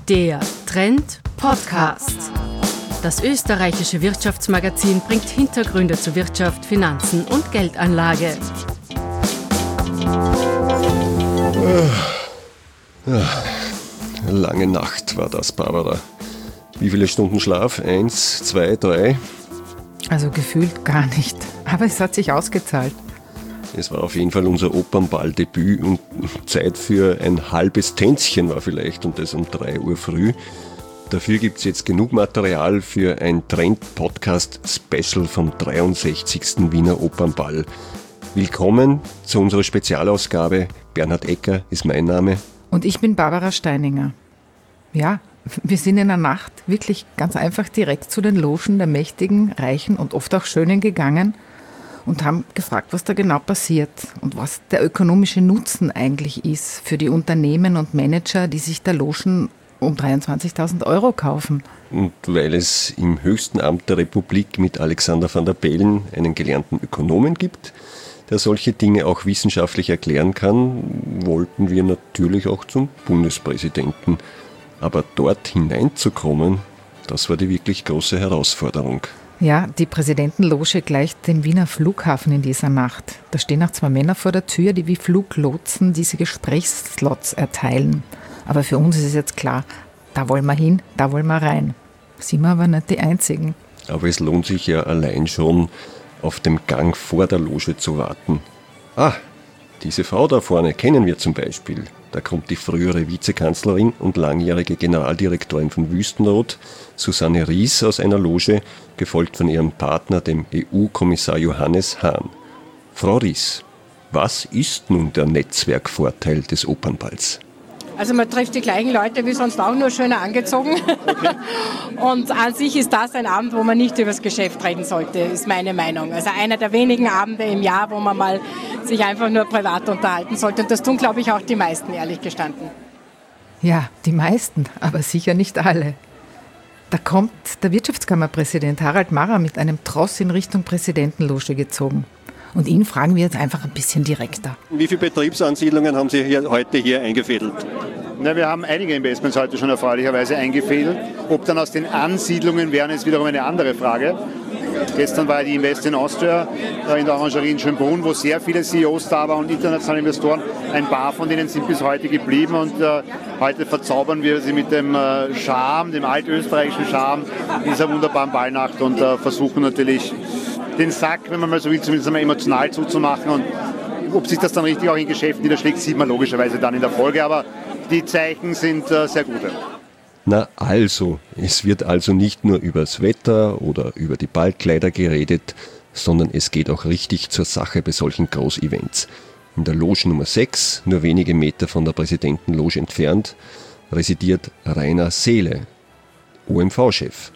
Der Trend Podcast. Das österreichische Wirtschaftsmagazin bringt Hintergründe zu Wirtschaft, Finanzen und Geldanlage. Lange Nacht war das, Barbara. Wie viele Stunden Schlaf? 1, 2, 3? Also gefühlt gar nicht. Aber es hat sich ausgezahlt. Es war auf jeden Fall unser Opernball-Debüt und Zeit für ein halbes Tänzchen war vielleicht und das um 3 Uhr früh. Dafür gibt es jetzt genug Material für ein Trend-Podcast-Special vom 63. Wiener Opernball. Willkommen zu unserer Spezialausgabe. Bernhard Ecker ist mein Name. Und ich bin Barbara Steininger. Ja, wir sind in der Nacht wirklich ganz einfach direkt zu den Logen der Mächtigen, Reichen und oft auch Schönen gegangen und haben gefragt, was da genau passiert und was der ökonomische Nutzen eigentlich ist für die Unternehmen und Manager, die sich da Logen um 23.000 Euro kaufen. Und weil es im höchsten Amt der Republik mit Alexander van der Bellen einen gelernten Ökonomen gibt, der solche Dinge auch wissenschaftlich erklären kann, wollten wir natürlich auch zum Bundespräsidenten. Aber dort hineinzukommen, das war die wirklich große Herausforderung. Ja, die Präsidentenloge gleicht dem Wiener Flughafen in dieser Nacht. Da stehen auch 2 Männer vor der Tür, die wie Fluglotsen diese Gesprächsslots erteilen. Aber für uns ist es jetzt klar, da wollen wir hin, da wollen wir rein. Sind wir aber nicht die Einzigen. Aber es lohnt sich ja allein schon, auf dem Gang vor der Loge zu warten. Ah, diese Frau da vorne kennen wir zum Beispiel. Da kommt die frühere Vizekanzlerin und langjährige Generaldirektorin von Wüstenrot, Susanne Ries, aus einer Loge, gefolgt von ihrem Partner, dem EU-Kommissar Johannes Hahn. Frau Ries, was ist nun der Netzwerkvorteil des Opernballs? Also man trifft die gleichen Leute wie sonst auch, nur schöner angezogen. Okay. Und an sich ist das ein Abend, wo man nicht über das Geschäft reden sollte, ist meine Meinung. Also einer der wenigen Abende im Jahr, wo man mal sich einfach nur privat unterhalten sollte. Und das tun, glaube ich, auch die meisten, ehrlich gestanden. Ja, die meisten, aber sicher nicht alle. Da kommt der Wirtschaftskammerpräsident Harald Marra mit einem Tross in Richtung Präsidentenloge gezogen. Und ihn fragen wir jetzt einfach ein bisschen direkter. Wie viele Betriebsansiedlungen haben Sie heute hier eingefädelt? Na, wir haben einige Investments heute schon erfreulicherweise eingefädelt. Ob dann aus den Ansiedlungen wären, ist wiederum eine andere Frage. Gestern war die Invest in Austria in der Orangerie in Schönbrunn, wo sehr viele CEOs da waren und internationale Investoren. Ein paar von denen sind bis heute geblieben und heute verzaubern wir sie mit dem Charme, dem altösterreichischen Charme dieser wunderbaren Ballnacht und versuchen natürlich den Sack, wenn man mal so will, zumindest einmal emotional zuzumachen. Und ob sich das dann richtig auch in Geschäften niederschlägt, sieht man logischerweise dann in der Folge. Aber die Zeichen sind sehr gute. Na also, es wird also nicht nur übers Wetter oder über die Ballkleider geredet, sondern es geht auch richtig zur Sache bei solchen Großevents. In der Loge Nummer 6, nur wenige Meter von der Präsidentenloge entfernt, residiert Rainer Seele, OMV-Chef.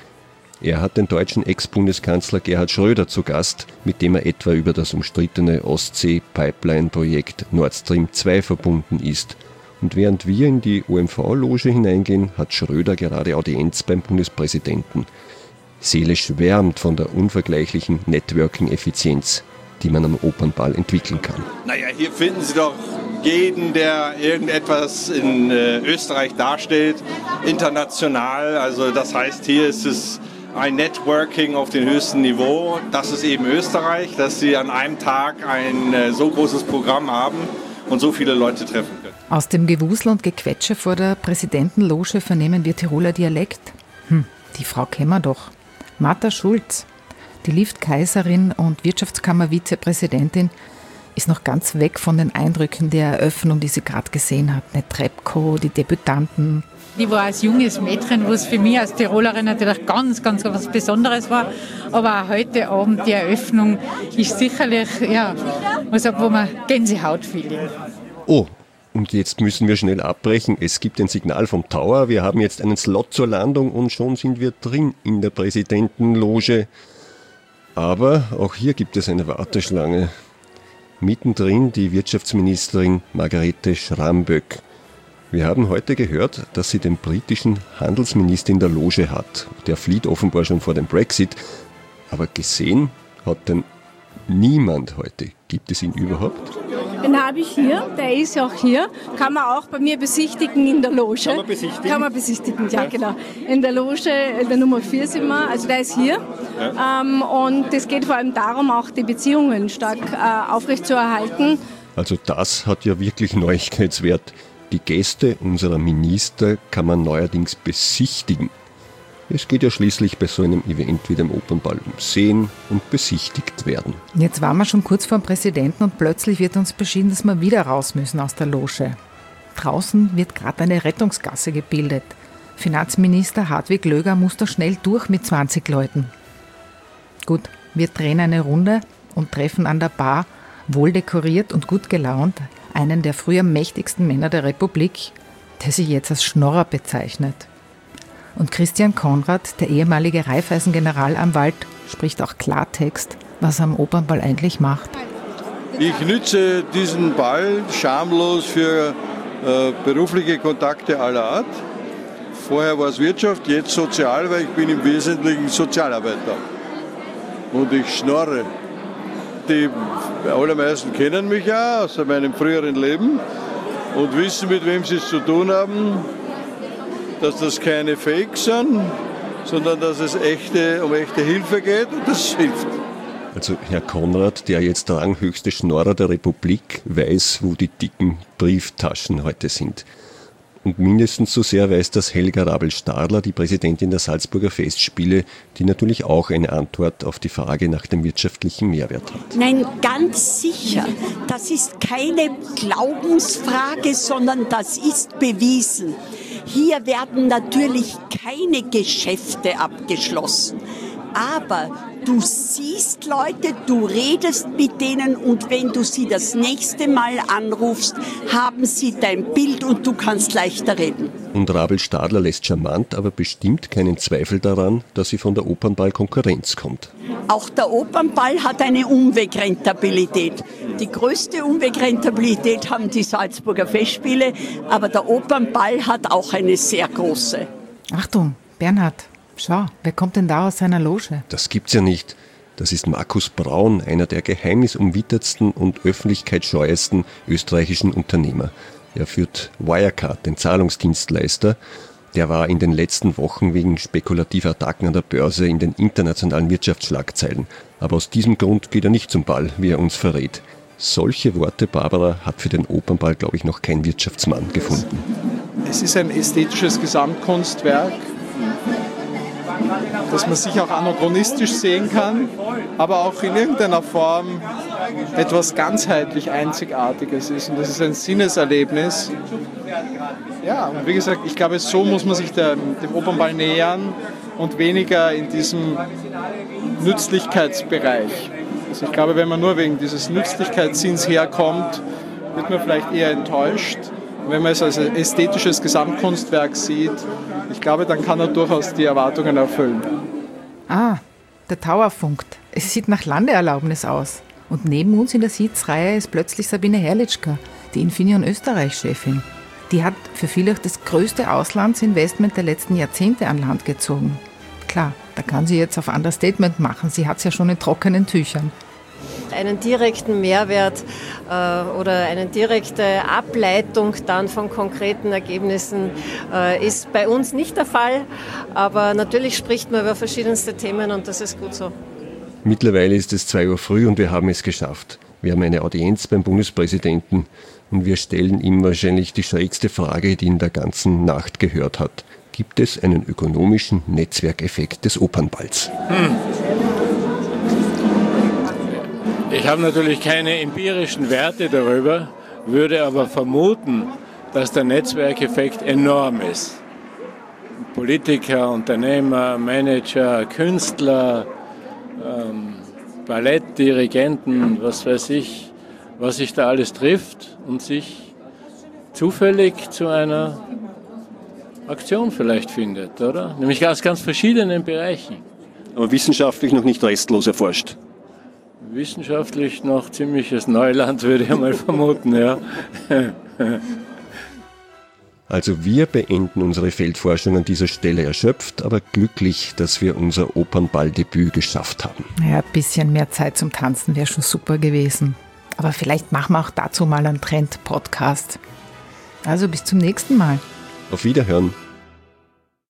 Er hat den deutschen Ex-Bundeskanzler Gerhard Schröder zu Gast, mit dem er etwa über das umstrittene Ostsee-Pipeline-Projekt Nord Stream 2 verbunden ist. Und während wir in die OMV-Loge hineingehen, hat Schröder gerade Audienz beim Bundespräsidenten. Seele schwärmt von der unvergleichlichen Networking-Effizienz, die man am Opernball entwickeln kann. Naja, hier finden Sie doch jeden, der irgendetwas in Österreich darstellt, international. Also das heißt, hier ist es ein Networking auf dem höchsten Niveau. Das ist eben Österreich, dass Sie an einem Tag ein so großes Programm haben und so viele Leute treffen können. Aus dem Gewusel und Gequetsche vor der Präsidentenloge vernehmen wir Tiroler Dialekt. Die Frau kennen wir doch. Martha Schulz, die Liftkaiserin und Wirtschaftskammer-Vizepräsidentin, ist noch ganz weg von den Eindrücken der Eröffnung, die sie gerade gesehen hat. Mit Trepko, die Debütanten. Ich war als junges Mädchen, was für mich als Tirolerin natürlich ganz, ganz was Besonderes war. Aber auch heute Abend die Eröffnung ist sicherlich, wo man Gänsehaut-Feeling. Oh, und jetzt müssen wir schnell abbrechen. Es gibt ein Signal vom Tower. Wir haben jetzt einen Slot zur Landung und schon sind wir drin in der Präsidentenloge. Aber auch hier gibt es eine Warteschlange. Mittendrin die Wirtschaftsministerin Margrethe Schramböck. Wir haben heute gehört, dass sie den britischen Handelsminister in der Loge hat. Der flieht offenbar schon vor dem Brexit. Aber gesehen hat denn niemand heute. Gibt es ihn überhaupt? Den habe ich hier, der ist auch hier. Kann man auch bei mir besichtigen in der Loge. Kann man besichtigen? Kann man besichtigen, ja genau. In der Loge, in der Nummer 4 sind wir, also der ist hier. Ja. Und es geht vor allem darum, auch die Beziehungen stark aufrechtzuerhalten. Also das hat ja wirklich Neuigkeitswert. Die Gäste unserer Minister kann man neuerdings besichtigen. Es geht ja schließlich bei so einem Event wie dem Opernball um Sehen und besichtigt werden. Jetzt waren wir schon kurz vor dem Präsidenten und plötzlich wird uns beschieden, dass wir wieder raus müssen aus der Loge. Draußen wird gerade eine Rettungsgasse gebildet. Finanzminister Hartwig Löger muss da schnell durch mit 20 Leuten. Gut, wir drehen eine Runde und treffen an der Bar, wohl dekoriert und gut gelaunt, einen der früher mächtigsten Männer der Republik, der sich jetzt als Schnorrer bezeichnet. Und Christian Konrad, der ehemalige Raiffeisen-Generalanwalt, spricht auch Klartext, was er am Opernball eigentlich macht. Ich nütze diesen Ball schamlos für berufliche Kontakte aller Art. Vorher war es Wirtschaft, jetzt sozial, weil ich bin im Wesentlichen Sozialarbeiter. Und ich schnorre. Die allermeisten kennen mich ja aus meinem früheren Leben und wissen, mit wem sie es zu tun haben, dass das keine Fakes sind, sondern dass es um echte Hilfe geht und das hilft. Also Herr Konrad, der jetzt der ranghöchste Schnorrer der Republik, weiß, wo die dicken Brieftaschen heute sind. Und mindestens so sehr weiß das Helga Rabel-Stadler, die Präsidentin der Salzburger Festspiele, die natürlich auch eine Antwort auf die Frage nach dem wirtschaftlichen Mehrwert hat. Nein, ganz sicher. Das ist keine Glaubensfrage, sondern das ist bewiesen. Hier werden natürlich keine Geschäfte abgeschlossen. Aber du siehst Leute, du redest mit denen und wenn du sie das nächste Mal anrufst, haben sie dein Bild und du kannst leichter reden. Und Rabel-Stadler lässt charmant, aber bestimmt keinen Zweifel daran, dass sie von der Opernball-Konkurrenz kommt. Auch der Opernball hat eine Umwegrentabilität. Die größte Umwegrentabilität haben die Salzburger Festspiele, aber der Opernball hat auch eine sehr große. Achtung, Bernhard. Schau, wer kommt denn da aus seiner Loge? Das gibt's ja nicht. Das ist Markus Braun, einer der geheimnisumwittertsten und öffentlichkeitsscheuesten österreichischen Unternehmer. Er führt Wirecard, den Zahlungsdienstleister. Der war in den letzten Wochen wegen spekulativer Attacken an der Börse in den internationalen Wirtschaftsschlagzeilen. Aber aus diesem Grund geht er nicht zum Ball, wie er uns verrät. Solche Worte, Barbara, hat für den Opernball, glaube ich, noch kein Wirtschaftsmann gefunden. Es ist ein ästhetisches Gesamtkunstwerk, dass man sich auch anachronistisch sehen kann, aber auch in irgendeiner Form etwas ganzheitlich Einzigartiges ist. Und das ist ein Sinneserlebnis. Ja, und wie gesagt, ich glaube, so muss man sich dem Opernball nähern und weniger in diesem Nützlichkeitsbereich. Also ich glaube, wenn man nur wegen dieses Nützlichkeitssinns herkommt, wird man vielleicht eher enttäuscht. Wenn man es als ästhetisches Gesamtkunstwerk sieht, ich glaube, dann kann er durchaus die Erwartungen erfüllen. Ah, der Tower funkt. Es sieht nach Landeerlaubnis aus. Und neben uns in der Sitzreihe ist plötzlich Sabine Herrlichka, die Infineon Österreich-Chefin. Die hat für viele das größte Auslandsinvestment der letzten Jahrzehnte an Land gezogen. Klar, da kann sie jetzt auf Understatement machen. Sie hat es ja schon in trockenen Tüchern. Einen direkten Mehrwert oder eine direkte Ableitung dann von konkreten Ergebnissen ist bei uns nicht der Fall. Aber natürlich spricht man über verschiedenste Themen und das ist gut so. Mittlerweile ist es 2 Uhr früh und wir haben es geschafft. Wir haben eine Audienz beim Bundespräsidenten und wir stellen ihm wahrscheinlich die schrägste Frage, die in der ganzen Nacht gehört hat. Gibt es einen ökonomischen Netzwerkeffekt des Opernballs? Ich habe natürlich keine empirischen Werte darüber, würde aber vermuten, dass der Netzwerkeffekt enorm ist. Politiker, Unternehmer, Manager, Künstler, Ballettdirigenten, was weiß ich, was sich da alles trifft und sich zufällig zu einer Aktion vielleicht findet, oder? Nämlich aus ganz verschiedenen Bereichen. Aber wissenschaftlich noch nicht restlos erforscht. Wissenschaftlich noch ziemliches Neuland, würde ich mal vermuten, ja. Also wir beenden unsere Feldforschung an dieser Stelle erschöpft, aber glücklich, dass wir unser Opernballdebüt geschafft haben. Ja, ein bisschen mehr Zeit zum Tanzen wäre schon super gewesen. Aber vielleicht machen wir auch dazu mal einen Trend-Podcast. Also bis zum nächsten Mal. Auf Wiederhören.